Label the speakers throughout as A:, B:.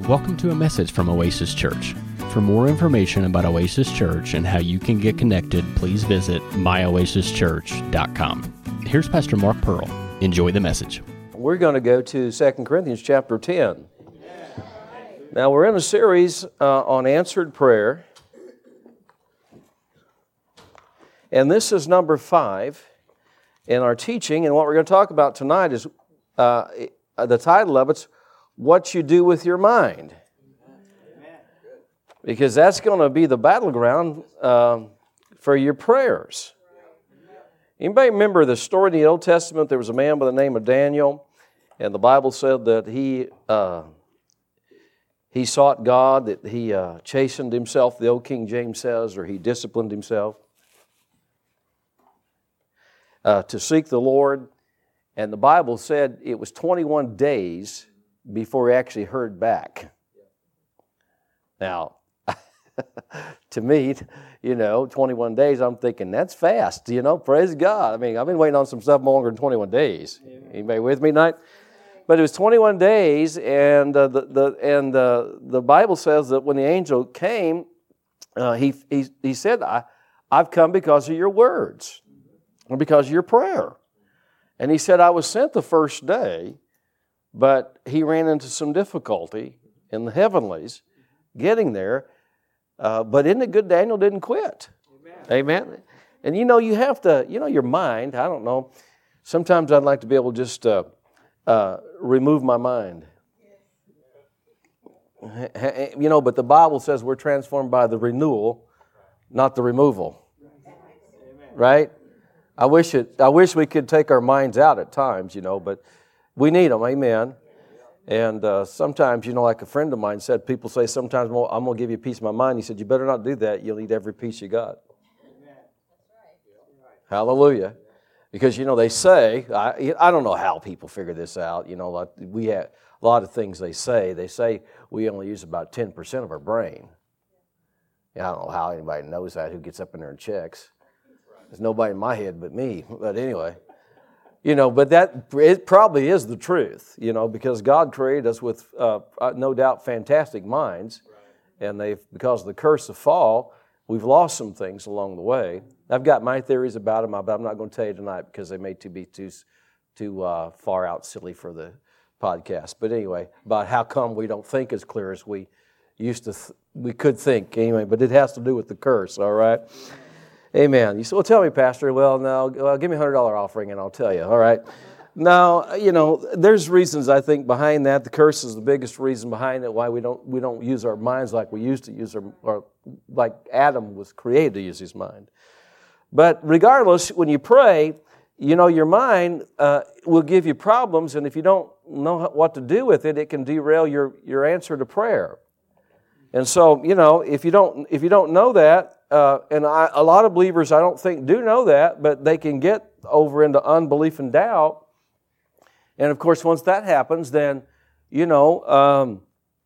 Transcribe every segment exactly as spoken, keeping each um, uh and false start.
A: Welcome to a message from Oasis Church. For more information about Oasis Church and how you can get connected, please visit my oasis church dot com. Here's Pastor Mark Pearl. Enjoy the message.
B: We're going to go to Second Corinthians chapter ten. Now, we're in a series uh, on answered prayer. And this is number five in our teaching. And what we're going to talk about tonight is, uh, the title of it's, What You Do With Your Mind. Because that's going to be the battleground uh, for your prayers. Anybody remember the story in the Old Testament? There was a man by the name of Daniel, and the Bible said that he uh, he sought God, that he uh, chastened himself, the old King James says, or he disciplined himself uh, to seek the Lord. And the Bible said it was twenty-one days before he actually heard back. Now, to me, you know, twenty-one days, I'm thinking, that's fast, you know, praise God. I mean, I've been waiting on some stuff longer than twenty-one days. Anybody with me tonight? But it was twenty-one days, and uh, the, the and uh, the Bible says that when the angel came, uh, he, he he said, I, I've come because of your words, or because of your prayer. And he said, I was sent the first day, but he ran into some difficulty in the heavenlies getting there. Uh, but isn't it good Daniel didn't quit? Amen. Amen. And you know, you have to, you know, your mind, I don't know, sometimes I'd like to be able to just uh, uh, remove my mind. You know, but the Bible says we're transformed by the renewal, not the removal. Right? I wish it. I wish we could take our minds out at times, you know, but we need them. Amen. And uh, sometimes, you know, like a friend of mine said, people say sometimes, well, I'm going to give you a piece of my mind. He said, you better not do that. You'll need every piece you got. Amen. Hallelujah. Because, you know, they say, I, I don't know how people figure this out. You know, like we have a lot of things they say. They say we only use about ten percent of our brain. Yeah, I don't know how anybody knows that who gets up in there and checks. There's nobody in my head but me. But anyway. You know, but that, it probably is the truth, you know, because God created us with, uh, no doubt, fantastic minds. Right. And they've, because of the curse of fall, we've lost some things along the way. I've got my theories about them, but I'm not going to tell you tonight because they may too be too, too uh, far out silly for the podcast. But anyway, about how come we don't think as clear as we used to, th- we could think anyway, but it has to do with the curse, all right? Amen. You say, well, tell me, Pastor. Well, no, well, give me a one hundred dollars offering and I'll tell you. All right. Now, you know, there's reasons I think behind that. The curse is the biggest reason behind it, why we don't we don't use our minds like we used to use our, or like Adam was created to use his mind. But regardless, when you pray, you know, your mind uh, will give you problems, and if you don't know what to do with it, it can derail your, your answer to prayer. And so, you know, if you don't if you don't know that, Uh, and I, a lot of believers, I don't think, do know that, but they can get over into unbelief and doubt. And, of course, once that happens, then, you know, um,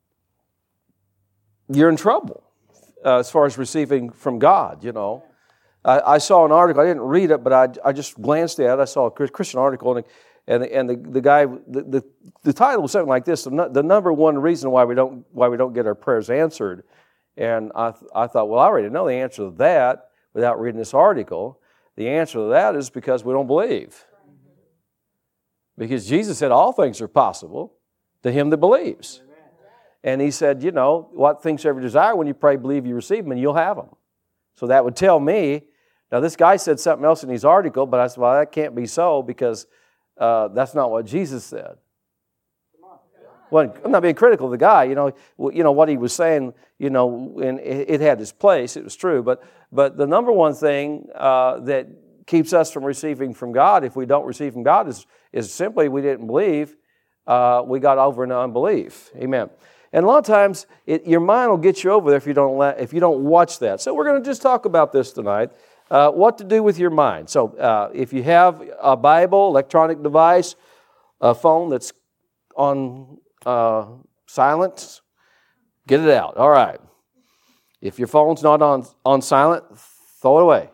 B: you're in trouble uh, as far as receiving from God, you know. I, I saw an article. I didn't read it, but I, I just glanced at it. I saw a Christian article, and and, and the, the guy, the, the, the title was something like this, the, the number one reason why we don't why we don't get our prayers answered. And I, th- I thought, well, I already know the answer to that without reading this article. The answer to that is because we don't believe. Because Jesus said all things are possible to him that believes. And he said, you know, what things you ever desire, when you pray, believe you receive them, and you'll have them. So that would tell me, now this guy said something else in his article, but I said, well, that can't be so because uh, that's not what Jesus said. Well, I'm not being critical of the guy, you know, you know what he was saying, you know, and it had its place, it was true. But but the number one thing uh, that keeps us from receiving from God, if we don't receive from God, is is simply we didn't believe, uh, we got over into unbelief. Amen. And a lot of times, it, your mind will get you over there if you don't let, if you don't watch that. So we're going to just talk about this tonight, uh, what to do with your mind. So uh, if you have a Bible, electronic device, a phone that's on Uh, silence, get it out. All right. If your phone's not on, on silent, throw it away.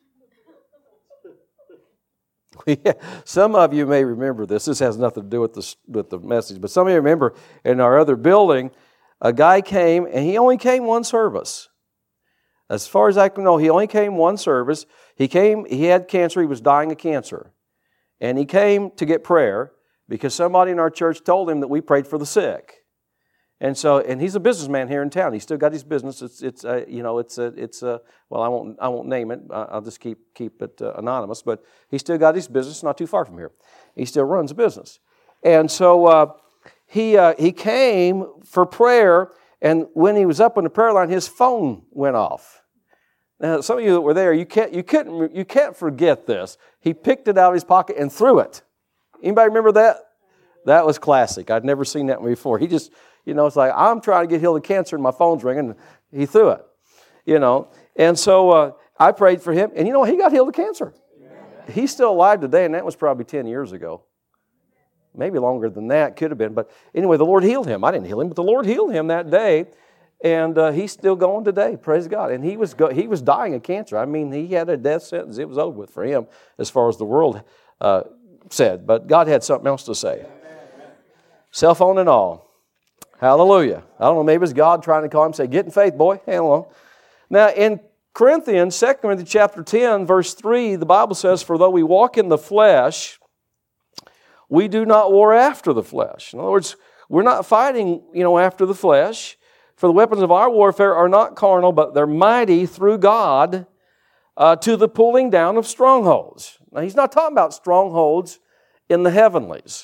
B: Some of you may remember this. This has nothing to do with the, with the message, but some of you remember in our other building, a guy came, and he only came one service. As far as I can know, he only came one service. He came, he had cancer, he was dying of cancer. And he came to get prayer because somebody in our church told him that we prayed for the sick. And so, and he's a businessman here in town. He's still got his business. It's, it's, uh, you know, it's, a, it's, a, well, I won't, I won't name it. I'll just keep, keep it uh, anonymous. But he's still got his business, not too far from here. He still runs a business. And so uh, he, uh, he came for prayer, and when he was up on the prayer line, his phone went off. Now, some of you that were there, you can't, you couldn't, you can't forget this. He picked it out of his pocket and threw it. Anybody remember that? That was classic. I'd never seen that before. He just, you know, it's like, I'm trying to get healed of cancer and my phone's ringing. And he threw it, you know. And so uh, I prayed for him. And you know, he got healed of cancer. Amen. He's still alive today, and that was probably ten years ago. Maybe longer than that, could have been. But anyway, the Lord healed him. I didn't heal him, but the Lord healed him that day. And uh, he's still going today, praise God. And he was go- he was dying of cancer. I mean, he had a death sentence. It was over with for him as far as the world uh, said. But God had something else to say. Cell phone and all. Hallelujah. I don't know, maybe it's God trying to call him, say, get in faith, boy. Hang on. Now, in Corinthians, Second Corinthians chapter ten, verse three, the Bible says, for though we walk in the flesh, we do not war after the flesh. In other words, we're not fighting, you know, after the flesh. For the weapons of our warfare are not carnal, but they're mighty through God uh, to the pulling down of strongholds. Now, he's not talking about strongholds in the heavenlies.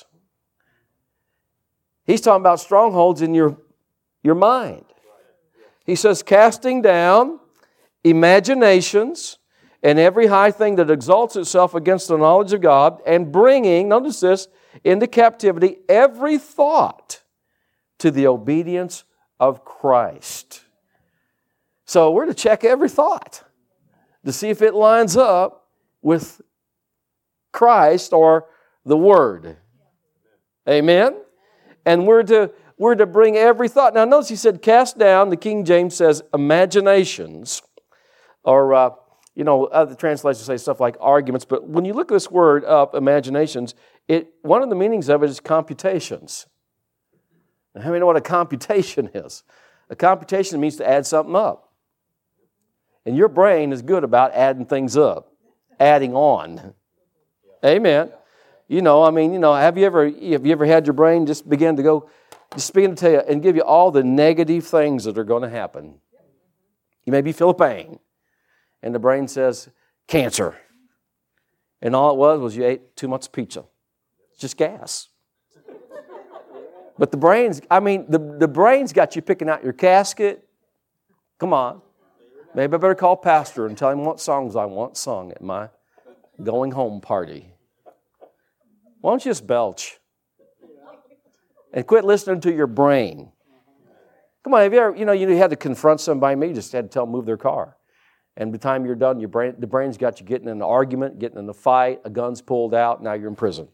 B: He's talking about strongholds in your, your mind. He says, casting down imaginations and every high thing that exalts itself against the knowledge of God, and bringing, notice this, into captivity every thought to the obedience of Christ. So we're to check every thought to see if it lines up with Christ or the Word. Amen? And we're to, we're to bring every thought. Now notice he said cast down. The King James says imaginations. Or, uh, you know, other translations say stuff like arguments. But when you look this word up, imaginations, it one of the meanings of it is computations. Now, how many know what a computation is? A computation means to add something up. And your brain is good about adding things up, adding on. Amen. You know, I mean, you know, have you ever have you ever had your brain just begin to go, just begin to tell you and give you all the negative things that are going to happen? You maybe feel a pain, and the brain says, cancer. And all it was was you ate too much pizza. It's just gas. But the brain's, I mean, the, the brain's got you picking out your casket. Come on. Maybe I better call pastor and tell him what songs I want sung at my going home party. Why don't you just belch? And quit listening to your brain. Come on, have you ever, you know, you had to confront somebody, maybe you just had to tell them to move their car. And by the time you're done, your brain, the brain's got you getting in an argument, getting in a fight, a gun's pulled out, now you're in prison.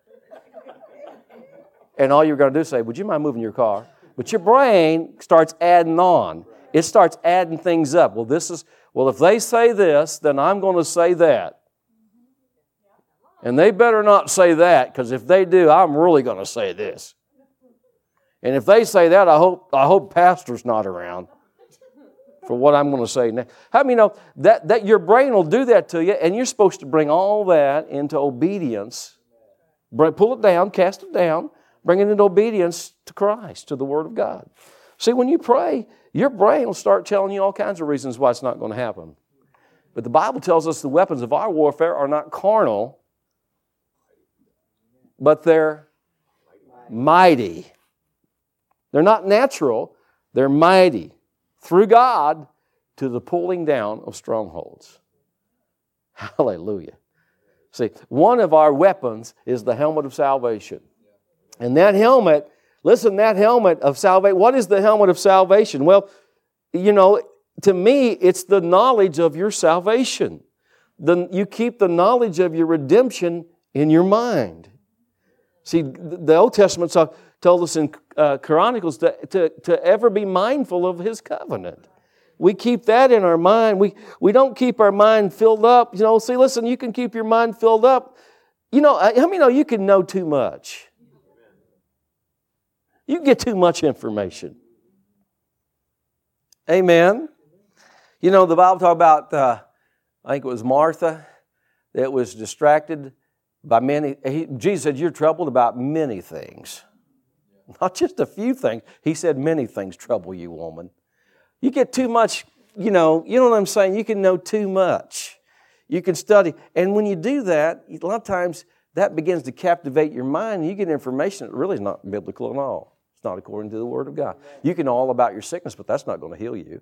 B: And all you're going to do is say, would you mind moving your car? But your brain starts adding on. It starts adding things up. Well, this is, well, if they say this, then I'm going to say that. And they better not say that, because if they do, I'm really going to say this. And if they say that, I hope I hope pastor's not around for what I'm going to say next. How many know that, that your brain will do that to you, and you're supposed to bring all that into obedience. Bring, pull it down, cast it down, bring it into obedience to Christ, to the Word of God. See, when you pray, your brain will start telling you all kinds of reasons why it's not going to happen. But the Bible tells us the weapons of our warfare are not carnal, but they're mighty. They're not natural, they're mighty. Through God to the pulling down of strongholds. Hallelujah. See, one of our weapons is the helmet of salvation. And that helmet, listen, that helmet of salvation, what is the helmet of salvation? Well, you know, to me, it's the knowledge of your salvation. The, you keep the knowledge of your redemption in your mind. See, the Old Testament told us in uh, Chronicles to, to, to ever be mindful of His covenant. We keep that in our mind. We, we don't keep our mind filled up. You know, see, listen, you can keep your mind filled up. You know, how many know you can know too much? You get too much information. Amen. You know, the Bible talks about, uh, I think it was Martha, that was distracted by many. He, Jesus said, you're troubled about many things. Not just a few things. He said, many things trouble you, woman. You get too much, you know, you know what I'm saying? You can know too much. You can study. And when you do that, a lot of times that begins to captivate your mind, and you get information that really is not biblical at all. It's not according to the Word of God. You can know all about your sickness, but that's not going to heal you.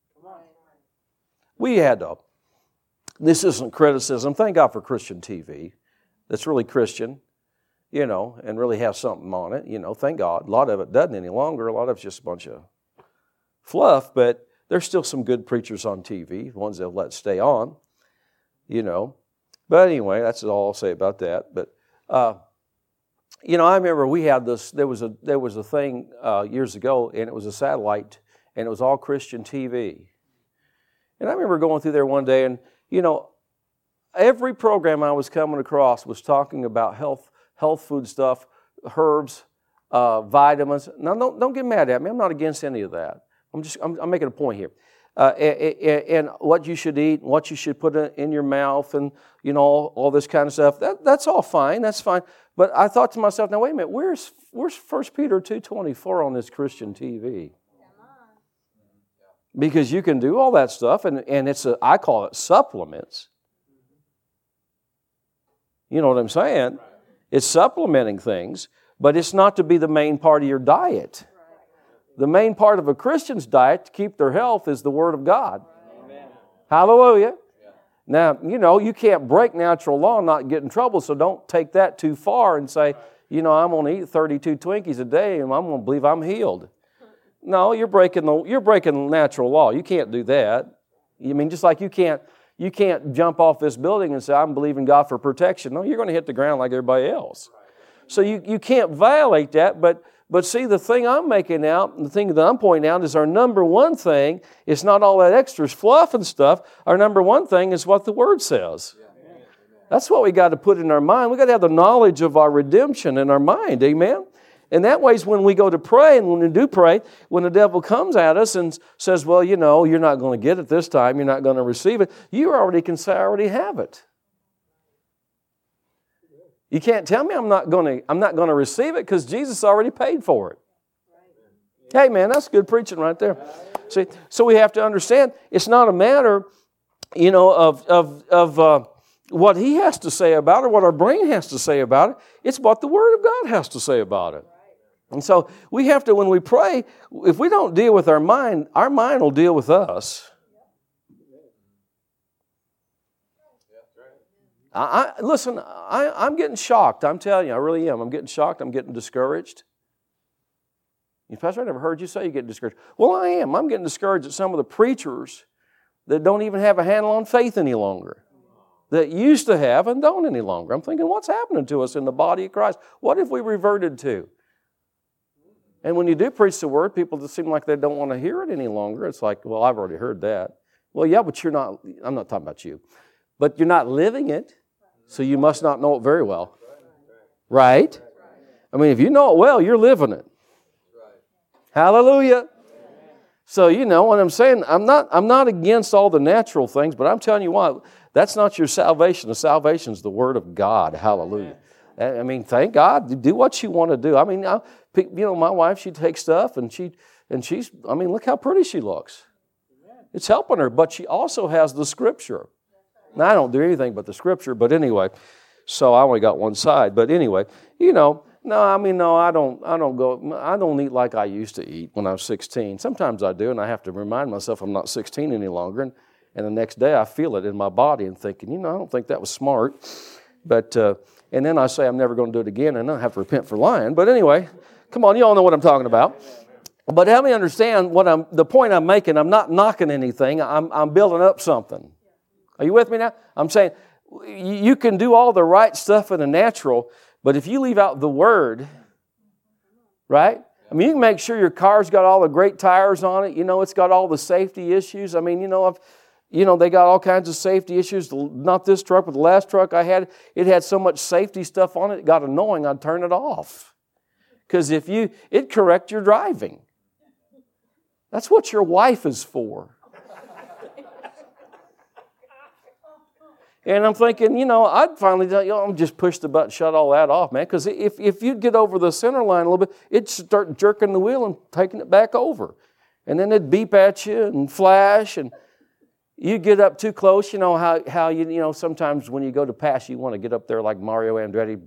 B: We had to. This isn't criticism. Thank God for Christian T V. That's really Christian, you know, and really has something on it. You know, thank God. A lot of it doesn't any longer. A lot of it's just a bunch of fluff, but there's still some good preachers on T V, ones they'll let stay on, you know. But anyway, that's all I'll say about that. But, uh, you know, I remember we had this, there was a there was a thing uh, years ago, and it was a satellite, and it was all Christian T V. And I remember going through there one day, and, you know, every program I was coming across was talking about health, health food stuff, herbs, uh, vitamins. Now, don't, don't get mad at me. I'm not against any of that. I'm just I'm, I'm making a point here. Uh, and, and what you should eat, what you should put in your mouth, and, you know, all, all this kind of stuff. That, that's all fine. That's fine. But I thought to myself, now, wait a minute. Where's, where's First Peter two twenty-four on this Christian T V? Because you can do all that stuff, and, and it's a, I call it supplements. You know what I'm saying? It's supplementing things, but it's not to be the main part of your diet. The main part of a Christian's diet to keep their health is the Word of God. Amen. Hallelujah. Yeah. Now, you know, you can't break natural law and not get in trouble, so don't take that too far and say, you know, I'm going to eat thirty-two Twinkies a day and I'm going to believe I'm healed. No, you're breaking the you're breaking natural law. You can't do that. You mean just like you can't you can't jump off this building and say, I'm believing God for protection. No, you're going to hit the ground like everybody else. So you, you can't violate that, but But see, the thing I'm making out, the thing that I'm pointing out is our number one thing is not all that extra fluff and stuff. Our number one thing is what the Word says. That's what we got to put in our mind. We got to have the knowledge of our redemption in our mind. Amen? And that way is when we go to pray, and when we do pray, when the devil comes at us and says, well, you know, you're not going to get it this time, you're not going to receive it, you already can say, I already have it. You can't tell me I'm not going to I'm not going to receive it because Jesus already paid for it. Hey, man, that's good preaching right there. See, so we have to understand it's not a matter, you know, of of of uh, what He has to say about it, what our brain has to say about it. It's what the Word of God has to say about it. And so we have to, when we pray, if we don't deal with our mind, our mind will deal with us. I, I, listen, I, I'm getting shocked. I'm telling you, I really am. I'm getting shocked. I'm getting discouraged. You, Pastor, I never heard you say you get discouraged. Well, I am. I'm getting discouraged at some of the preachers that don't even have a handle on faith any longer, that used to have and don't any longer. I'm thinking, what's happening to us in the body of Christ? What have we reverted to? And when you do preach the Word, people just seem like they don't want to hear it any longer. It's like, well, I've already heard that. Well, yeah, but you're not, I'm not talking about you. But you're not living it. So you must not know it very well. Right? I mean, if you know it well, you're living it. Hallelujah. So, you know what I'm saying? I'm not I'm not against all the natural things, but I'm telling you what, that's not your salvation. The salvation is the Word of God. Hallelujah. I mean, thank God. Do what you want to do. I mean, I, you know, my wife, she takes stuff and she and she's, I mean, look how pretty she looks. It's helping her, but she also has the Scripture. Now, I don't do anything but the Scripture, but anyway, so I only got one side. But anyway, you know, no, I mean, no, I don't I don't go, I don't eat like I used to eat when I was sixteen. Sometimes I do, and I have to remind myself I'm not sixteen any longer. And, and the next day I feel it in my body and thinking, you know, I don't think that was smart. But, uh, and then I say I'm never going to do it again, and I have to repent for lying. But anyway, come on, you all know what I'm talking about. But help me understand what I'm, the point I'm making. I'm not knocking anything. I'm, I'm building up something. Are you with me now? I'm saying you can do all the right stuff in the natural, but if you leave out the Word, right? I mean, you can make sure your car's got all the great tires on it. You know, it's got all the safety issues. I mean, you know, I've, you know, they got all kinds of safety issues. Not this truck, but the last truck I had, it had so much safety stuff on it, it got annoying. I'd turn it off. Because if you, it'd correct your driving. That's what your wife is for. And I'm thinking, you know, I'd finally, you know, I'm just push the button, shut all that off, man. Because if, if you'd get over the center line a little bit, it'd start jerking the wheel and taking it back over. And then it'd beep at you and flash. And you get up too close, you know, how, how you, you know, sometimes when you go to pass, you want to get up there like Mario Andretti.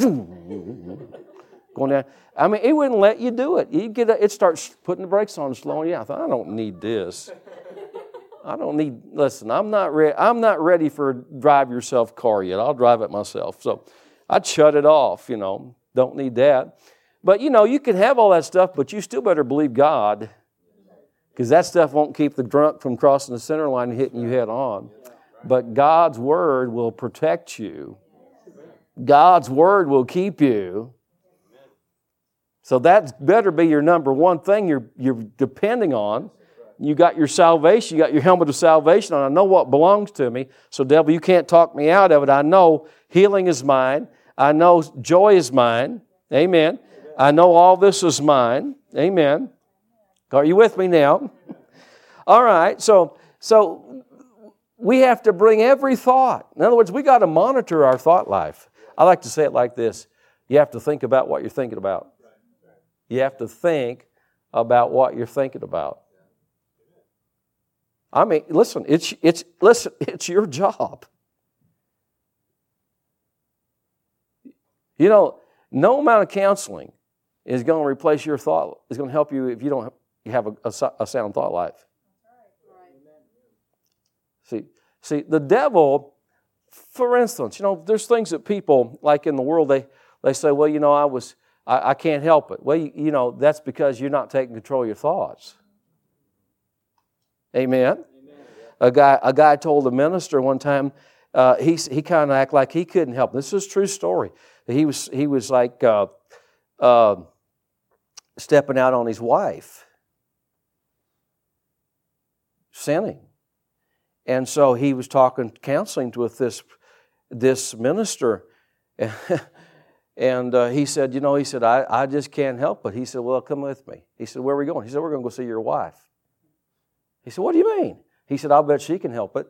B: Going down. I mean, it wouldn't let you do it. You get, it starts putting the brakes on and slowing you down. I thought, I don't need this. I don't need, listen, I'm not ready. I'm not ready for a drive yourself car yet. I'll drive it myself. So I'd shut it off, you know. Don't need that. But, you know, you can have all that stuff, but you still better believe God, because that stuff won't keep the drunk from crossing the center line and hitting you head on. But God's Word will protect you. God's Word will keep you. So that better be your number one thing you're, you're depending on. You got your salvation, you got your helmet of salvation on. I know what belongs to me. So, devil, you can't talk me out of it. I know healing is mine. I know joy is mine. Amen. I know all this is mine. Amen. Are you with me now? All right. So, so we have to bring every thought. In other words, we got to monitor our thought life. I like to say it like this. You have to think about what you're thinking about. You have to think about what you're thinking about. I mean, listen, it's it's listen, it's your job. You know, no amount of counseling is going to replace your thought. Is going to help you if you don't have a, a, a sound thought life. See, see, the devil, for instance, you know, there's things that people like in the world they they say, well, you know, I was I, I can't help it. Well, you, you know, that's because you're not taking control of your thoughts. Amen. Amen. A guy, a guy told a minister one time. Uh, he he kind of acted like he couldn't help. This is a true story. He was he was like uh, uh, stepping out on his wife, sinning, and so he was talking, counseling with this this minister, and uh, he said, you know, he said, I I just can't help it. He said, well, come with me. He said, where are we going? He said, we're going to go see your wife. He said, what do you mean? He said, I'll bet she can help it.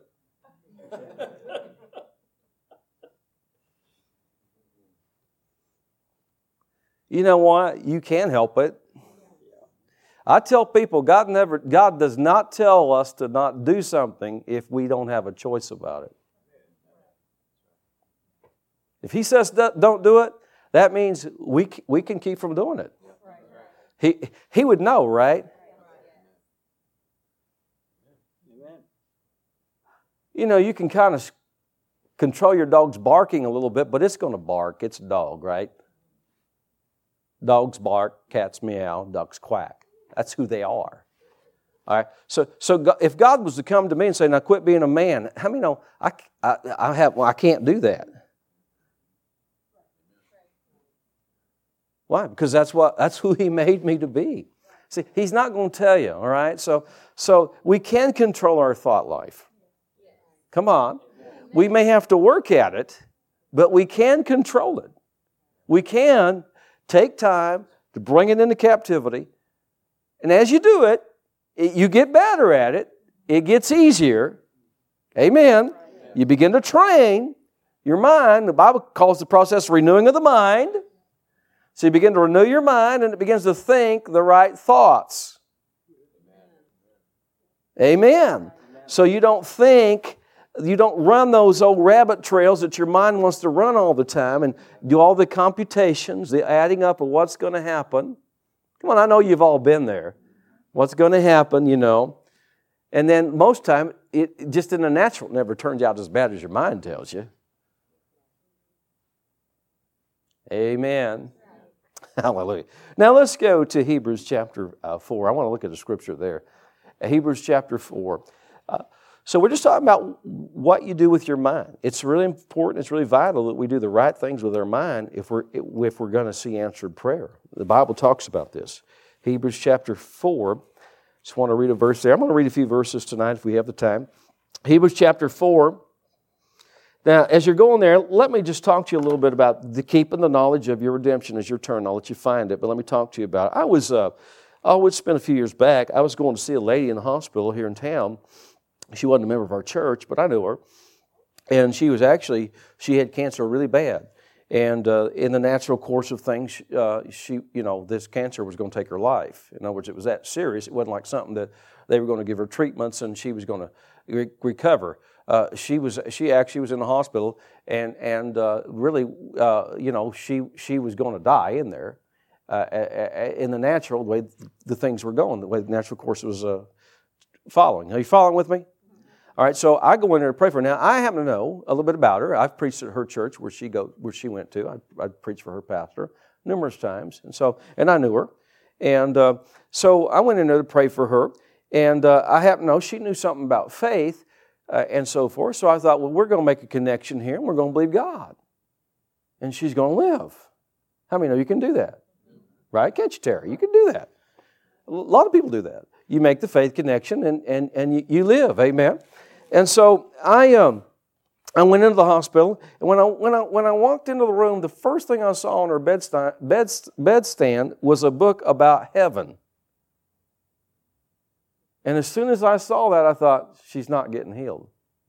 B: You know what? You can help it. I tell people, God never, God does not tell us to not do something if we don't have a choice about it. If He says don't do it, that means we we can keep from doing it. He He would know, right? You know, you can kind of control your dog's barking a little bit, but it's going to bark. It's a dog, right? Dogs bark, cats meow, ducks quack. That's who they are. All right. So, so if God was to come to me and say, "Now quit being a man," how many know I, I, I have? Well, I can't do that. Why? Because that's what that's who He made me to be. See, He's not going to tell you. All right. So, so we can control our thought life. Come on. We may have to work at it, but we can control it. We can take time to bring it into captivity. And as you do it, it you get better at it. It gets easier. Amen. You begin to train your mind. The Bible calls the process renewing of the mind. So you begin to renew your mind and it begins to think the right thoughts. Amen. So you don't think... You don't run those old rabbit trails that your mind wants to run all the time and do all the computations, the adding up of what's going to happen. Come on, I know you've all been there. What's going to happen, you know. And then most time, it just in the natural never turns out as bad as your mind tells you. Amen. Hallelujah. Now let's go to Hebrews chapter uh, four. I want to look at the scripture there. Hebrews chapter four. Uh, So we're just talking about what you do with your mind. It's really important, it's really vital that we do the right things with our mind if we're if we're going to see answered prayer. The Bible talks about this. Hebrews chapter four. Just want to read a verse there. I'm going to read a few verses tonight if we have the time. Hebrews chapter four. Now, as you're going there, let me just talk to you a little bit about the keeping the knowledge of your redemption as your turn. I'll let you find it, but let me talk to you about it. I was... Uh, Oh, it's been a few years back. I was going to see a lady in the hospital here in town. She wasn't a member of our church, but I knew her. And she was actually, she had cancer really bad. And uh, in the natural course of things, uh, she, you know, this cancer was going to take her life. In other words, it was that serious. It wasn't like something that they were going to give her treatments and she was going to re- recover. Uh, she was, she actually was in the hospital, and and uh, really, uh, you know, she she was going to die in there. Uh, in the natural the way the things were going, the way the natural course was uh, following. Are you following with me? All right, so I go in there to pray for her. Now, I happen to know a little bit about her. I've preached at her church where she go, where she went to. I, I preached for her pastor numerous times, and so and I knew her, and uh, so I went in there to pray for her. And uh, I happen to know she knew something about faith uh, and so forth. So I thought, well, we're going to make a connection here, and we're going to believe God, and she's going to live. How many know you can do that? Right? Can't you, Terry? You can do that. A lot of people do that. You make the faith connection, and and and you, you live. Amen. And so I um I went into the hospital, and when I when I when I walked into the room, the first thing I saw on her bedstand bed, bedstand was a book about heaven. And as soon as I saw that, I thought, she's not getting healed.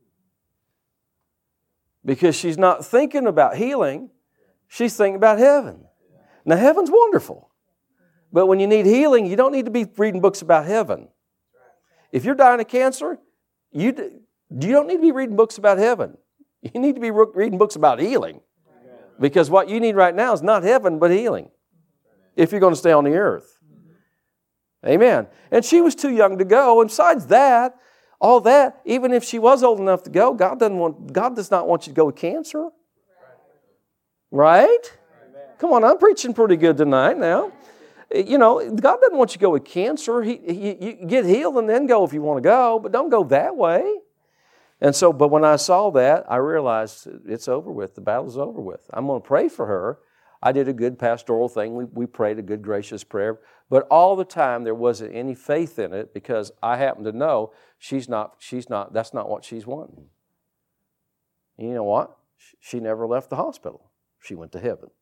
B: Because she's not thinking about healing, she's thinking about heaven. Now, heaven's wonderful. But when you need healing, you don't need to be reading books about heaven. If you're dying of cancer, you, you don't need to be reading books about heaven. You need to be reading books about healing. Because what you need right now is not heaven, but healing. If you're going to stay on the earth. Amen. And she was too young to go. And besides that, all that, even if she was old enough to go, God doesn't want, God does not want you to go with cancer. Right? Come on, I'm preaching pretty good tonight now. You know, God doesn't want you to go with cancer. He, he, you get healed and then go if you want to go, but don't go that way. And so, but when I saw that, I realized it's over with. The battle's over with. I'm going to pray for her. I did a good pastoral thing. We, we prayed a good, gracious prayer. But all the time, there wasn't any faith in it because I happen to know she's not, she's not, that's not what she's wanting. And you know what? She never left the hospital. She went to heaven.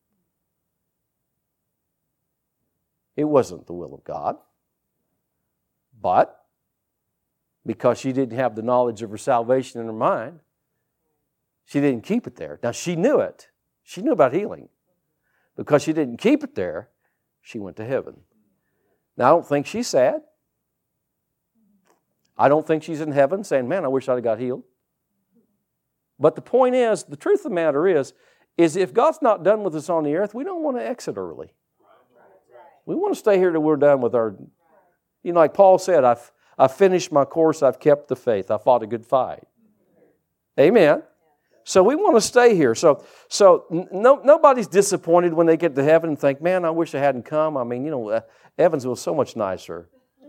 B: It wasn't the will of God. But because she didn't have the knowledge of her salvation in her mind, she didn't keep it there. Now, she knew it. She knew about healing. Because she didn't keep it there, she went to heaven. Now, I don't think she's sad. I don't think she's in heaven saying, man, I wish I'd have got healed. But the point is, the truth of the matter is, is if God's not done with us on the earth, we don't want to exit early. We want to stay here till we're done with our, you know, like Paul said, I've, I've finished my course, I've kept the faith, I fought a good fight. Amen. So we want to stay here. So so no, nobody's disappointed when they get to heaven and think, man, I wish I hadn't come. I mean, you know, uh, Evansville was so much nicer.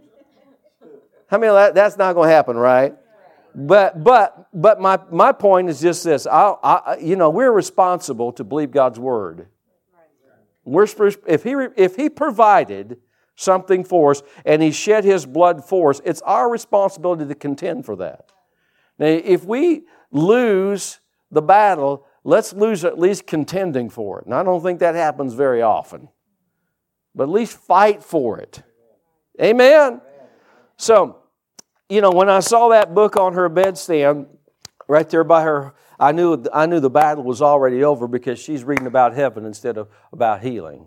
B: I mean, that, that's not going to happen, right? But but but my, my point is just this. I, I you know, we're responsible to believe God's Word. We're if he if He provided something for us and He shed His blood for us, it's our responsibility to contend for that. Now, if we lose the battle, let's lose at least contending for it. And I don't think that happens very often. But at least fight for it. Amen? So, you know, when I saw that book on her bedstand, right there by her, I knew I knew the battle was already over because she's reading about heaven instead of about healing.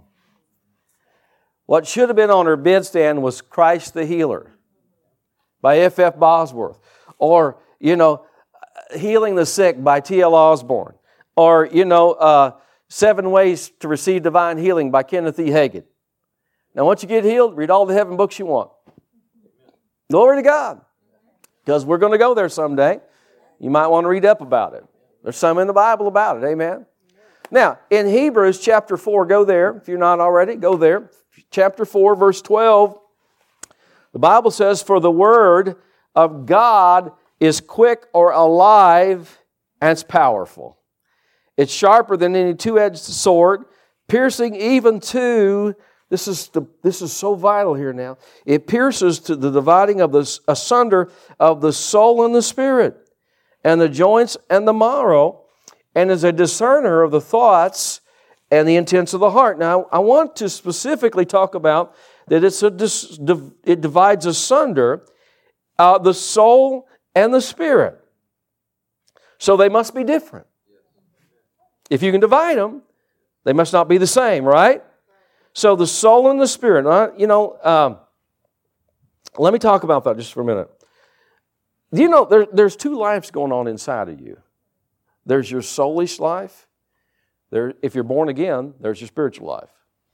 B: What should have been on her bedstand was Christ the Healer by F F Bosworth. Or, you know, Healing the Sick by T L Osborne. Or, you know, uh, Seven Ways to Receive Divine Healing by Kenneth E. Hagin. Now, once you get healed, read all the heaven books you want. Glory to God. Because we're going to go there someday. You might want to read up about it. There's some in the Bible about it. Amen. Now, in Hebrews chapter four, go there. If you're not already, go there. Chapter four, verse twelve. The Bible says, for the word of God is quick or alive, and it's powerful. It's sharper than any two-edged sword, piercing even to, this is the, this is so vital here now, it pierces to the dividing of the asunder of the soul and the spirit, and the joints and the marrow, and is a discerner of the thoughts and the intents of the heart. Now, I want to specifically talk about that it's a dis, div, it divides asunder uh, the soul and the spirit. So they must be different. If you can divide them, they must not be the same, right? So the soul and the spirit. Uh, you know, um, let me talk about that just for a minute. Do you know there, there's two lives going on inside of you? There's your soulish life. There, if you're born again, there's your spiritual life.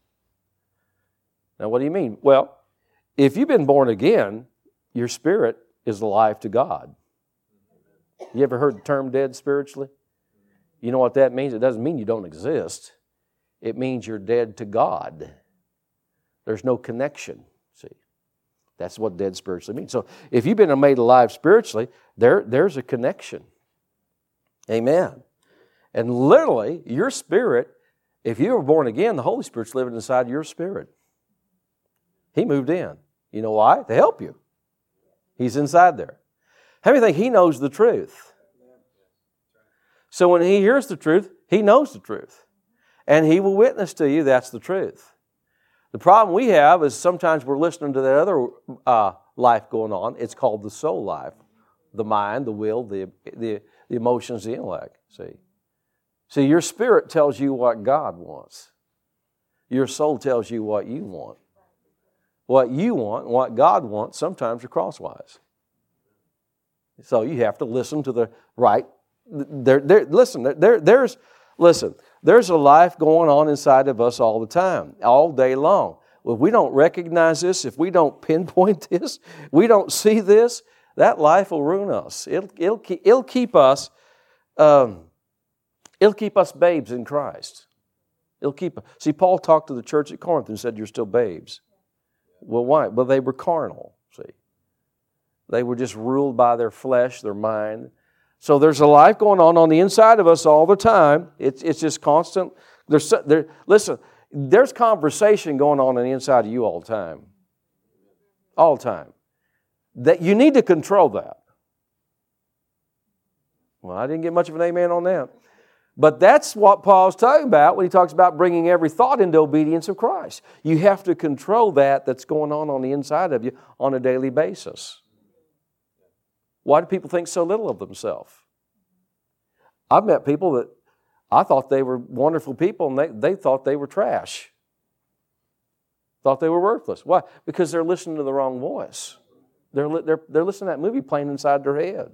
B: Now, what do you mean? Well, if you've been born again, your spirit is alive to God. You ever heard the term dead spiritually? You know what that means? It doesn't mean you don't exist. It means you're dead to God. There's no connection, see. That's what dead spiritually means. So if you've been made alive spiritually, there, there's a connection. Amen. And literally, your spirit, if you were born again, the Holy Spirit's living inside your spirit. He moved in. You know why? To help you. He's inside there. How many think He knows the truth? So when He hears the truth, He knows the truth. And He will witness to you that's the truth. The problem we have is sometimes we're listening to that other uh, life going on. It's called the soul life. The mind, the will, the, the, the emotions, the intellect. See? See, your spirit tells you what God wants. Your soul tells you what you want. What you want and what God wants sometimes are crosswise. So you have to listen to the right. There, there, listen, there, there's, listen, there's a life going on inside of us all the time, all day long. Well, if we don't recognize this, if we don't pinpoint this, we don't see this, that life will ruin us. It'll, it'll, it'll keep us, um, it'll keep us babes in Christ. It'll keep. See, Paul talked to the church at Corinth and said, "You're still babes." Well, why? Well, they were carnal. See, they were just ruled by their flesh, their mind. So there's a life going on on the inside of us all the time. It's it's just constant. There's there. Listen, there's conversation going on on the inside of you all the time. All the time. That you need to control that. Well, I didn't get much of an amen on that. But that's what Paul's talking about when he talks about bringing every thought into obedience of Christ. You have to control that that's going on on the inside of you on a daily basis. Why do people think so little of themselves? I've met people that I thought they were wonderful people and they, they thought they were trash. Thought they were worthless. Why? Because they're listening to the wrong voice. They're, they're, they're listening to that movie playing inside their head.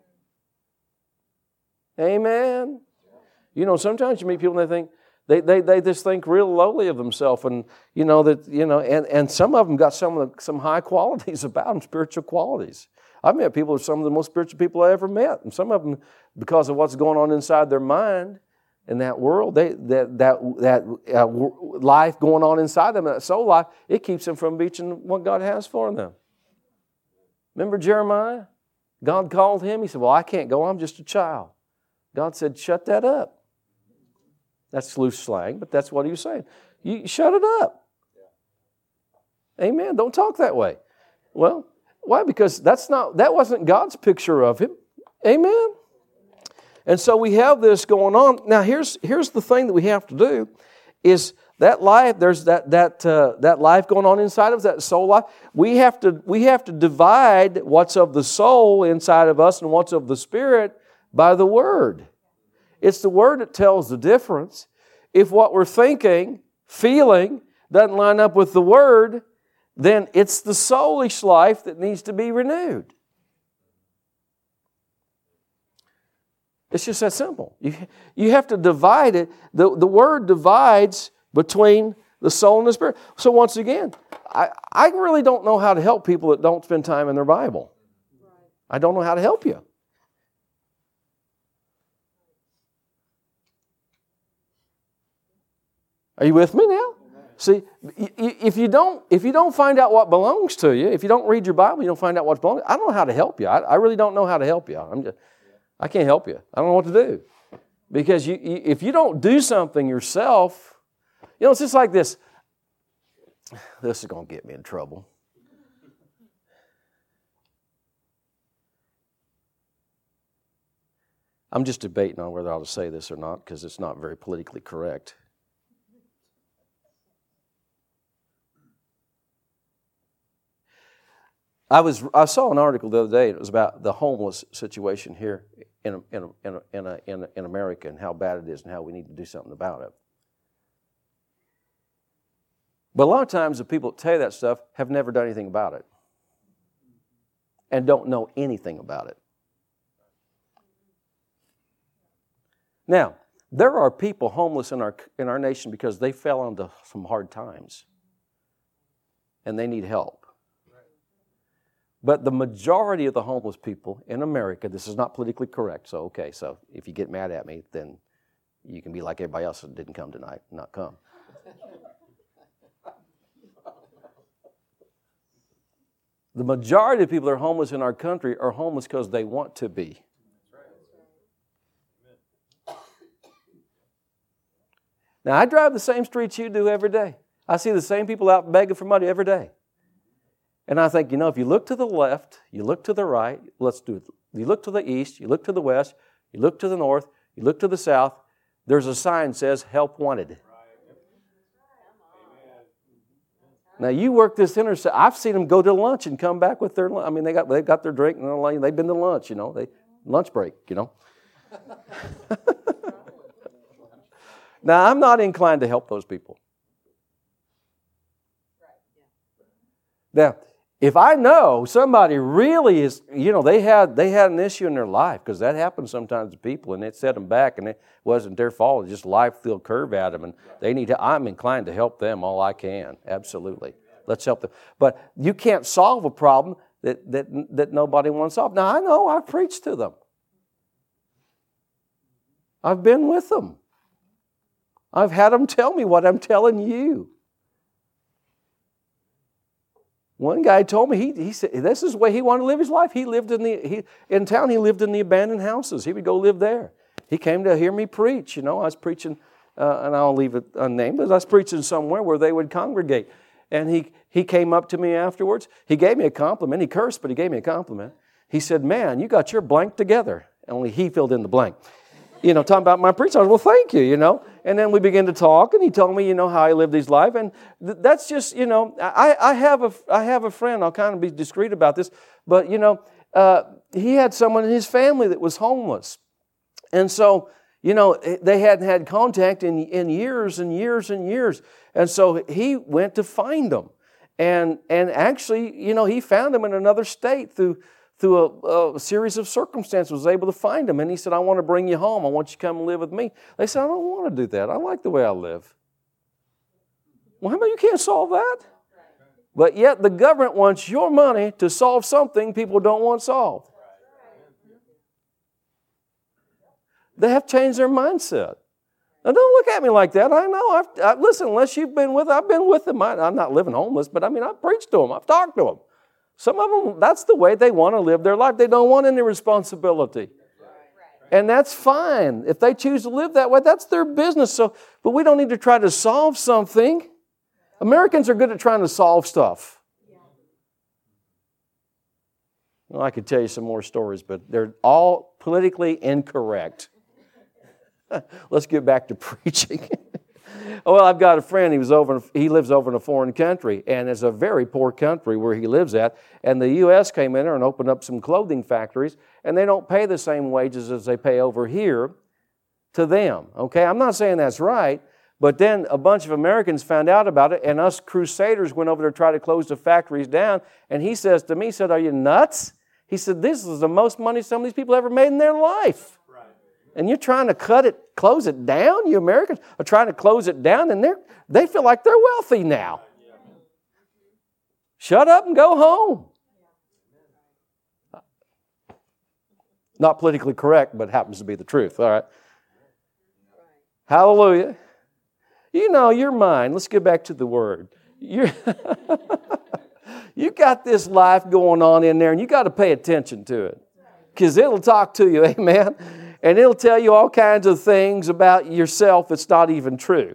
B: Amen. You know, sometimes you meet people and they think, they, they, they just think real lowly of themselves, and you know that you know, and, and some of them got some of the, some high qualities about them, spiritual qualities. I've met people, some of the most spiritual people I ever met, and some of them, because of what's going on inside their mind in that world, they that that that uh, life going on inside them, that soul life, it keeps them from reaching what God has for them. Remember Jeremiah? God called him. He said, "Well, I can't go. I'm just a child." God said, "Shut that up." That's loose slang, but that's what he was saying. You shut it up. Amen. Don't talk that way. Well, why? Because that's not that wasn't God's picture of him. Amen. And so we have this going on. Now here's here's the thing that we have to do is that life, there's that that uh, that life going on inside of us, that soul life. We have to we have to divide what's of the soul inside of us and what's of the spirit by the Word. It's the Word that tells the difference. If what we're thinking, feeling, doesn't line up with the Word, then it's the soulish life that needs to be renewed. It's just that simple. You, you have to divide it. The, the Word divides between the soul and the spirit. So once again, I, I really don't know how to help people that don't spend time in their Bible. I don't know how to help you. Are you with me now? See, if you don't, if you don't find out what belongs to you, if you don't read your Bible, you don't find out what's belongs. I don't know how to help you. I, I really don't know how to help you. I'm just, I can't help you. I don't know what to do, because you, you, if you don't do something yourself, you know, it's just like this. This is going to get me in trouble. I'm just debating on whether I ought to say this or not, because it's not very politically correct. I was I saw an article the other day. It was about the homeless situation here in in in in, a, in, a, in America and how bad it is and how we need to do something about it. But a lot of times the people that tell you that stuff have never done anything about it and don't know anything about it. Now, there are people homeless in our in our nation because they fell into some hard times and they need help. But the majority of the homeless people in America, this is not politically correct, so okay, so if you get mad at me, then you can be like everybody else that didn't come tonight, not come. The majority of people that are homeless in our country are homeless because they want to be. Now, I drive the same streets you do every day. I see the same people out begging for money every day. And I think, you know, if you look to the left, you look to the right, let's do it. You look to the east, you look to the west, you look to the north, you look to the south, there's a sign that says, help wanted. Now, you work this intersection. I've seen them go to lunch and come back with their lunch. I mean, they got, they got their drink and they've been to lunch, you know, they lunch break, you know. Now, I'm not inclined to help those people. Now, if I know somebody really is, you know, they had they had an issue in their life, because that happens sometimes to people, and it set them back, and it wasn't their fault. It's just life threw a curve at them, and they need to, I'm inclined to help them all I can. Absolutely. Let's help them. But you can't solve a problem that, that, that nobody wants solved. Now, I know I've preached to them. I've been with them. I've had them tell me what I'm telling you. One guy told me, he, he said, this is the way he wanted to live his life. He lived in the, he, in town, he lived in the abandoned houses. He would go live there. He came to hear me preach. You know, I was preaching, uh, and I'll leave it unnamed, but I was preaching somewhere where they would congregate. And he, he came up to me afterwards. He gave me a compliment. He cursed, but he gave me a compliment. He said, man, you got your blank together. Only he filled in the blank. You know, talking about my preaching. I was, well, thank you, you know. And then we began to talk, and he told me, you know, how he lived his life. And th- that's just, you know, I, I have a I have a friend. I'll kind of be discreet about this. But, you know, uh, he had someone in his family that was homeless. And so, you know, they hadn't had contact in, in years and years and years. And so he went to find them. And, and actually, you know, he found them in another state through... through a, a series of circumstances, was able to find him. And he said, I want to bring you home. I want you to come and live with me. They said, I don't want to do that. I like the way I live. Well, how about you can't solve that? But yet the government wants your money to solve something people don't want solved. They have changed their mindset. Now, don't look at me like that. I know. I've, I, listen, unless you've been with, I've been with them. I, I'm not living homeless, but I mean, I've preached to them. I've talked to them. Some of them, that's the way they want to live their life. They don't want any responsibility. And that's fine. If they choose to live that way, that's their business. So, but we don't need to try to solve something. Americans are good at trying to solve stuff. Well, I could tell you some more stories, but they're all politically incorrect. Let's get back to preaching. Well, I've got a friend, he was over, he lives over in a foreign country, and it's a very poor country where he lives at, and the U S came in there and opened up some clothing factories, and they don't pay the same wages as they pay over here to them, okay? I'm not saying that's right, but then a bunch of Americans found out about it, and us crusaders went over there to try to close the factories down, and he says to me, he said, are you nuts? He said, this is the most money some of these people ever made in their life. And you're trying to cut it, close it down? You Americans are trying to close it down, and they're, they feel like they're wealthy now. Shut up and go home. Not politically correct, but happens to be the truth. All right. Hallelujah. You know, your mind, let's get back to the Word. You're you got this life going on in there, and you got to pay attention to it. Because it'll talk to you, amen? And it'll tell you all kinds of things about yourself that's not even true.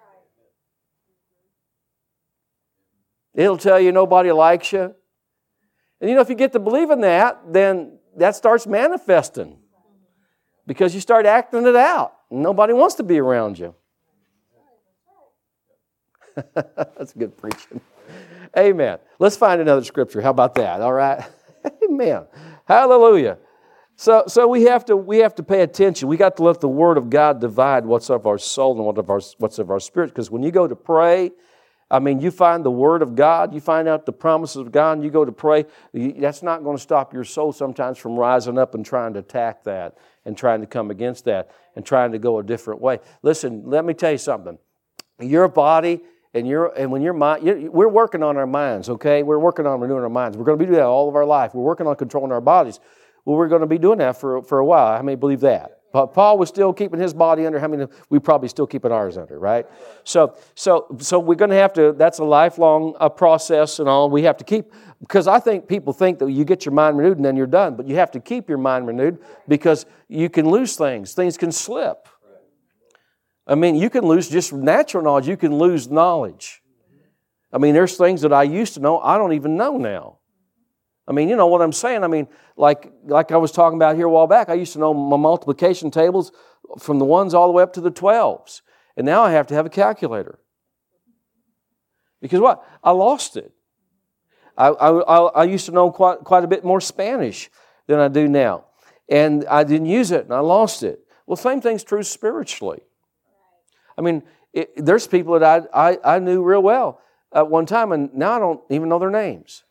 B: It'll tell you nobody likes you. And you know, if you get to believing that, then that starts manifesting. Because you start acting it out. Nobody wants to be around you. That's good preaching. Amen. Let's find another scripture. How about that? All right. Amen. Hallelujah. So, so we have to we have to pay attention. We got to let the Word of God divide what's of our soul and what of our what's of our spirit. Because when you go to pray, I mean, you find the Word of God, you find out the promises of God, and you go to pray. You, that's not going to stop your soul sometimes from rising up and trying to attack that and trying to come against that and trying to go a different way. Listen, let me tell you something. Your body and your and when your mind, you, we're working on our minds. Okay, we're working on renewing our minds. We're going to be doing that all of our life. We're working on controlling our bodies. Well, we're going to be doing that for, for a while. How many believe that? Paul was still keeping his body under. How many? We probably still keeping ours under, right? So, so, so we're going to have to. That's a lifelong uh, process and all. We have to keep, because I think people think that you get your mind renewed and then you're done. But you have to keep your mind renewed because you can lose things. Things can slip. I mean, you can lose just natural knowledge. You can lose knowledge. I mean, there's things that I used to know I don't even know now. I mean, you know what I'm saying? I mean, like like I was talking about here a while back, I used to know my multiplication tables from the ones all the way up to the twelves. And now I have to have a calculator. Because what? I lost it. I, I, I used to know quite, quite a bit more Spanish than I do now. And I didn't use it, and I lost it. Well, same thing's true spiritually. I mean, it, there's people that I, I, I knew real well at one time, and now I don't even know their names.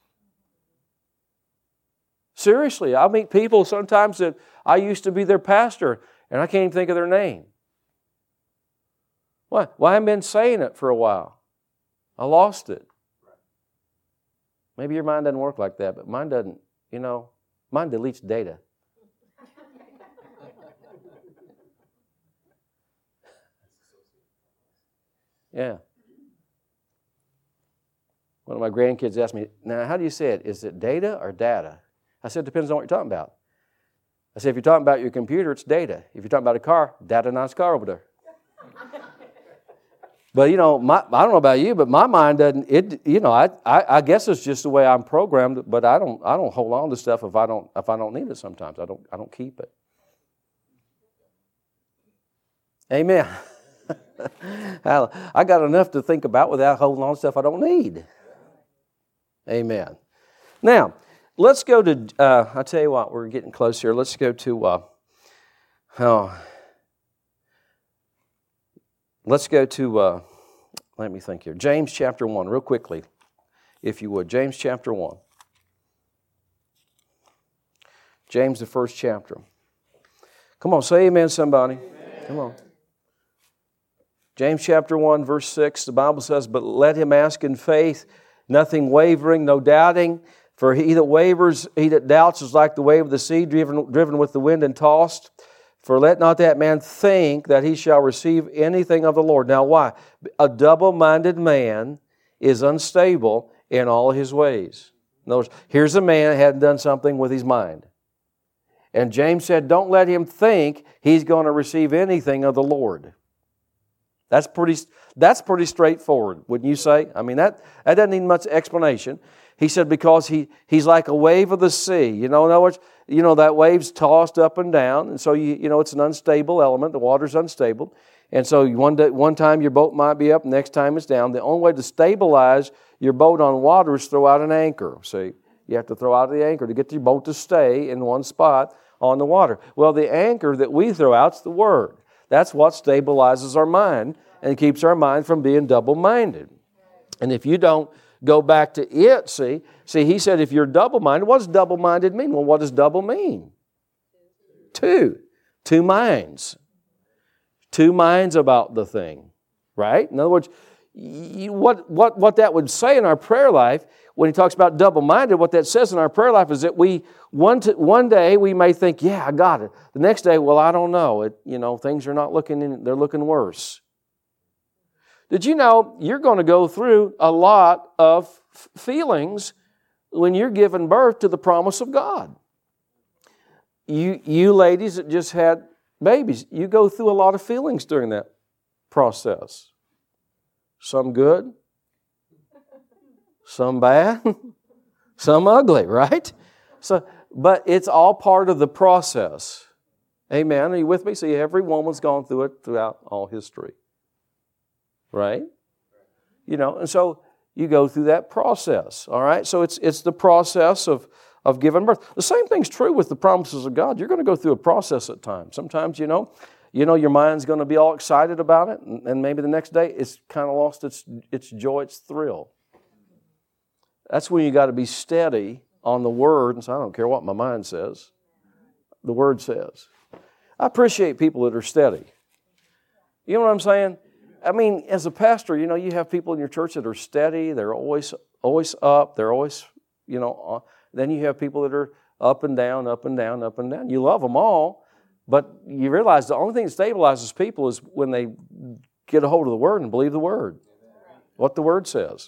B: Seriously, I meet people sometimes that I used to be their pastor, and I can't even think of their name. Why? Well, I haven't been saying it for a while. I lost it. Maybe your mind doesn't work like that, but mine doesn't. You know, mine deletes data. Yeah. One of my grandkids asked me, now, how do you say it? Is it data or data? I said, it depends on what you're talking about. I said, if you're talking about your computer, it's data. If you're talking about a car, data, nice car over there. But, you know, my, I don't know about you, but my mind doesn't, it, you know, I, I, I guess it's just the way I'm programmed, but I don't I don't hold on to stuff if I don't if I don't need it sometimes. I don't I don't keep it. Amen. I got enough to think about without holding on to stuff I don't need. Amen. Now, let's go to, uh, I'll tell you what, we're getting close here. Let's go to, uh, oh, let's go to, uh, let me think here. James chapter one, real quickly, if you would. James chapter one. James, the first chapter. Come on, say amen, somebody. Amen. Come on. James chapter one, verse six, the Bible says, but let him ask in faith, nothing wavering, no doubting. For he that wavers, he that doubts is like the wave of the sea, driven, driven with the wind and tossed. For let not that man think that he shall receive anything of the Lord. Now why? A double-minded man is unstable in all his ways. In other words, here's a man that hadn't done something with his mind. And James said, don't let him think he's going to receive anything of the Lord. That's pretty, that's pretty straightforward, wouldn't you say? I mean, that, that doesn't need much explanation. He said because he, he's like a wave of the sea. You know, in other words, you know, that wave's tossed up and down. And so, you, you know, it's an unstable element. The water's unstable. And so one day, one time your boat might be up, next time it's down. The only way to stabilize your boat on water is throw out an anchor. See, you have to throw out the anchor to get your boat to stay in one spot on the water. Well, the anchor that we throw out is the Word. That's what stabilizes our mind and keeps our mind from being double-minded. And if you don't go back to it, see, see, he said if you're double-minded, what does double-minded mean? Well, what does double mean? Two. Two minds. Two minds about the thing, right? In other words, you, what, what, what that would say in our prayer life, when he talks about double-minded, what that says in our prayer life is that we, one, to, one day we may think, yeah, I got it. The next day, well, I don't know. It, you know, things are not looking, in, they're looking worse. Did you know you're going to go through a lot of f- feelings when you're giving birth to the promise of God? You, you ladies that just had babies, you go through a lot of feelings during that process. Some good, some bad, some ugly, right? So, but it's all part of the process. Amen. Are you with me? See, every woman's gone through it throughout all history. Right? You know, and so You go through that process, all right? So it's it's the process of, of giving birth. The same thing's true with the promises of God. You're going to go through a process at times. Sometimes, you know, you know your mind's going to be all excited about it, and, and maybe the next day it's kind of lost its its joy, its thrill. That's when you got to be steady on the Word and say, I don't care what my mind says. The Word says. I appreciate people that are steady. You know what I'm saying? I mean, as a pastor, you know, you have people in your church that are steady. They're always always up. They're always, you know, uh, then you have people that are up and down, up and down, up and down. You love them all, but you realize the only thing that stabilizes people is when they get a hold of the Word and believe the Word, what the Word says.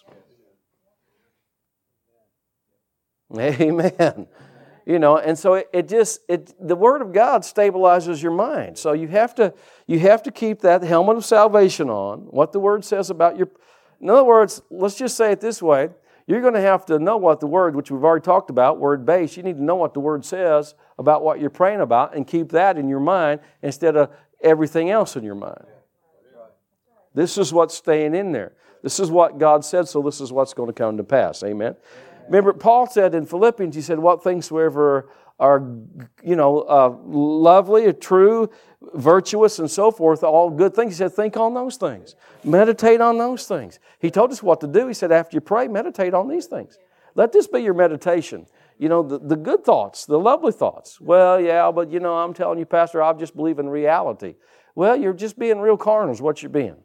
B: Amen. You know, and so it, it just it the Word of God stabilizes your mind. So you have to you have to keep that helmet of salvation on, what the Word says about your. In other words, let's just say it this way: you're going to have to know what the Word, which we've already talked about, word-based. You need to know what the Word says about what you're praying about, and keep that in your mind instead of everything else in your mind. This is what's staying in there. This is what God said, so this is what's going to come to pass. Amen. Remember, Paul said in Philippians, he said, what things soever are, you know, uh, lovely, true, virtuous, and so forth, all good things. He said, think on those things. Meditate on those things. He told us what to do. He said, after you pray, meditate on these things. Let this be your meditation. You know, the, the good thoughts, the lovely thoughts. Well, yeah, but, you know, I'm telling you, Pastor, I just believe in reality. Well, you're just being real carnal is what you're being.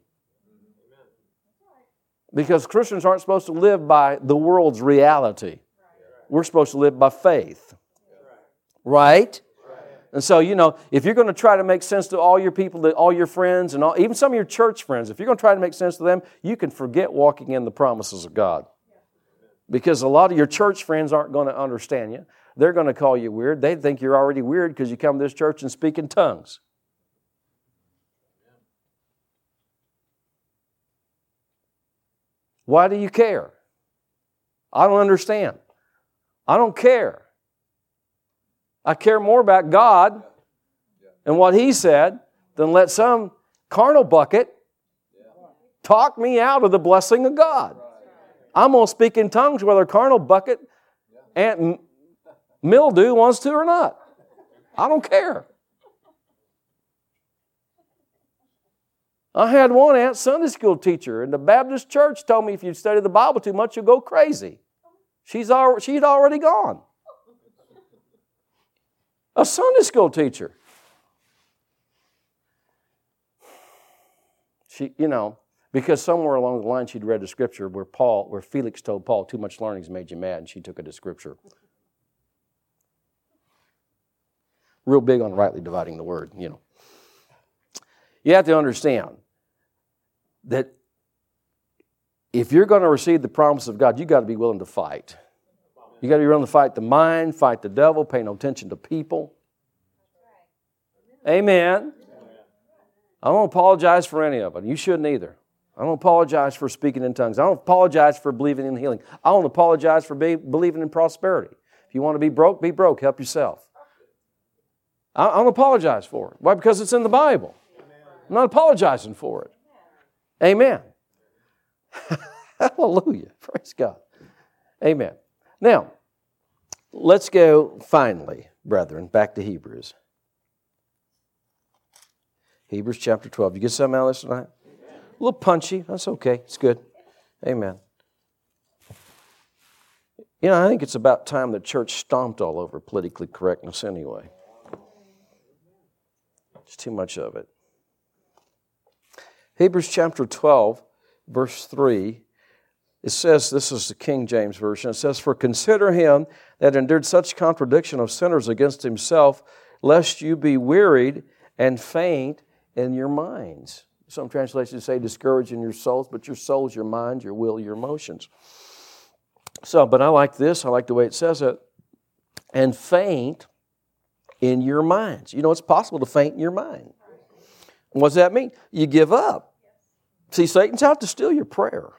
B: Because Christians aren't supposed to live by the world's reality. We're supposed to live by faith. Right? And so, you know, if you're going to try to make sense to all your people, all your friends, and all, even some of your church friends, if you're going to try to make sense to them, you can forget walking in the promises of God. Because a lot of your church friends aren't going to understand you. They're going to call you weird. They think you're already weird because you come to this church and speak in tongues. Why do you care? I don't understand. I don't care. I care more about God and what He said than let some carnal bucket talk me out of the blessing of God. I'm going to speak in tongues whether carnal bucket and mildew wants to or not. I don't care. I had one aunt Sunday school teacher in the Baptist church told me if you study the Bible too much, you'll go crazy. She's al- she'd already gone. A Sunday school teacher. She, you know, because somewhere along the line she'd read a scripture where Paul, where Felix told Paul, too much learning's made you mad, and she took it to scripture. Real big on rightly dividing the word, you know. You have to understand that if you're going to receive the promise of God, you've got to be willing to fight. You've got to be willing to fight the mind, fight the devil, pay no attention to people. Amen. I don't apologize for any of it. You shouldn't either. I don't apologize for speaking in tongues. I don't apologize for believing in healing. I don't apologize for be, believing in prosperity. If you want to be broke, be broke. Help yourself. I, I don't apologize for it. Why? Because it's in the Bible. I'm not apologizing for it. Amen. Hallelujah. Praise God. Amen. Now, let's go finally, brethren, back to Hebrews. Hebrews chapter twelve. You get something out of this tonight? A little punchy. That's okay. It's good. Amen. You know, I think it's about time the church stomped all over politically correctness anyway. It's too much of it. Hebrews chapter twelve, verse three, it says, this is the King James Version, it says, for consider him that endured such contradiction of sinners against himself, lest you be wearied and faint in your minds. Some translations say discouraged in your souls, but your souls, your mind, your will, your emotions. So, but I like this, I like the way it says it, and faint in your minds. You know, it's possible to faint in your mind. What does that mean? You give up. See, Satan's out to steal your prayer.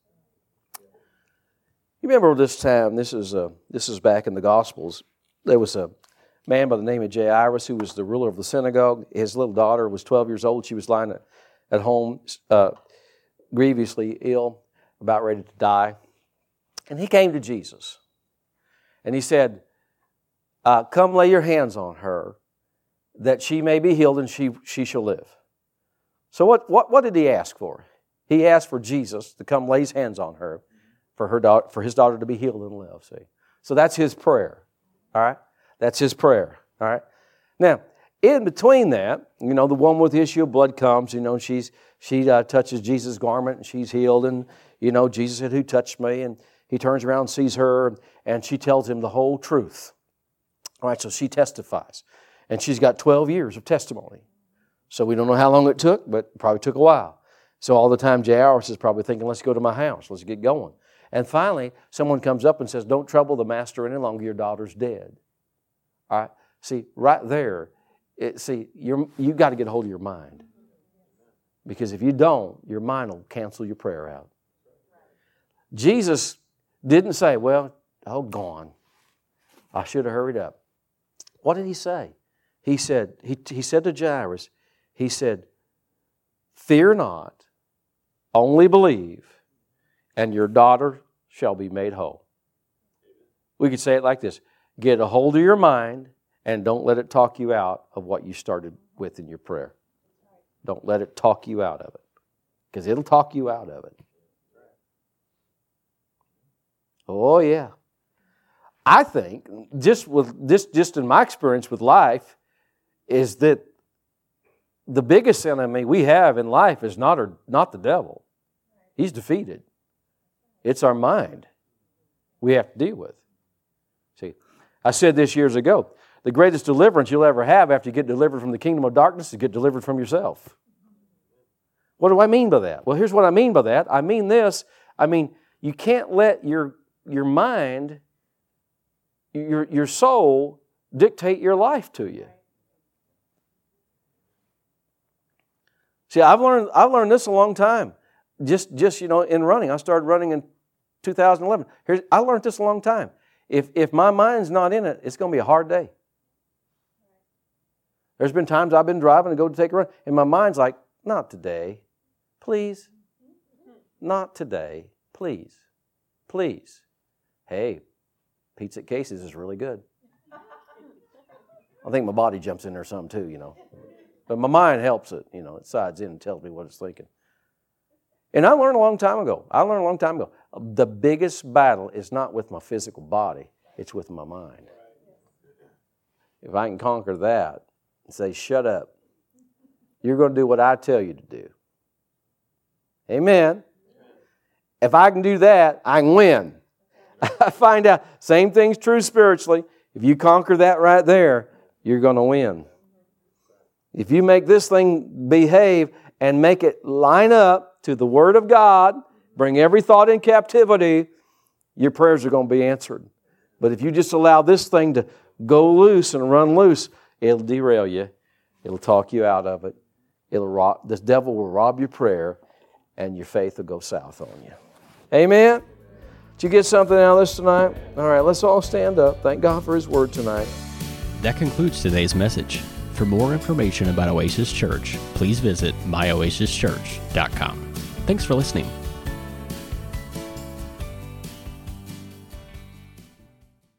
B: You remember this time, this is uh, this is back in the Gospels, there was a man by the name of Jairus who was the ruler of the synagogue. His little daughter was twelve years old. She was lying at, at home uh, grievously ill. about ready to die. And he came to Jesus. And he said, uh, come lay your hands on her, that she may be healed and she, she shall live. So what, what, what did he ask for? He asked for Jesus to come lay his hands on her, for her daughter, for his daughter to be healed and live. See, so that's his prayer. All right, that's his prayer. All right. Now, in between that, you know, the woman with the issue of blood comes. You know, she's she uh, touches Jesus' garment and she's healed. And you know, Jesus said, "Who touched me?" And he turns around and sees her, and she tells him the whole truth. All right, so she testifies, and she's got twelve years of testimony. So we don't know how long it took, but it probably took a while. So all the time, Jairus is probably thinking, "Let's go to my house. Let's get going." And finally, someone comes up and says, "Don't trouble the master any longer. Your daughter's dead." All right. See, right there, it, see, you're, you've got to get a hold of your mind. Because if you don't, your mind will cancel your prayer out. Jesus didn't say, "Well, oh, gone. I should have hurried up." What did he say? He said, he, he said to Jairus, he said, "Fear not, only believe, and your daughter shall be made whole." We could say it like this: get a hold of your mind and don't let it talk you out of what you started with in your prayer. Don't let it talk you out of it, because it'll talk you out of it. Oh, yeah. I think, just with this, just in my experience with life, is that the biggest enemy we have in life is not, our, not the devil. He's defeated. It's our mind we have to deal with. See, I said this years ago. The greatest deliverance you'll ever have after you get delivered from the kingdom of darkness is get delivered from yourself. What do I mean by that? Well, here's what I mean by that. I mean this. I mean, you can't let your, your mind, your, your soul, dictate your life to you. See, I've learned, I've learned this a long time. Just, just, you know, in running. I started running in two thousand eleven. Here's, I learned this a long time. If, if my mind's not in it, it's going to be a hard day. There's been times I've been driving and go to take a run, and my mind's like, "Not today. Please. Not today. Please. Please. Hey, pizza at Casey's is really good." I think my body jumps in there some too, you know. But my mind helps it, you know. It sides in and tells me what it's thinking. And I learned a long time ago. I learned a long time ago. The biggest battle is not with my physical body. It's with my mind. If I can conquer that and say, "Shut up. You're going to do what I tell you to do." Amen. If I can do that, I can win. I find out, same thing's true spiritually. If you conquer that right there, you're going to win. If you make this thing behave and make it line up to the Word of God, bring every thought in captivity, your prayers are going to be answered. But if you just allow this thing to go loose and run loose, it'll derail you. It'll talk you out of it. It'll rob, this devil will rob your prayer, and your faith will go south on you. Amen? Did you get something out of this tonight? All right, let's all stand up. Thank God for His Word tonight.
A: That concludes today's message. For more information about Oasis Church, please visit my oasis church dot com. Thanks for listening.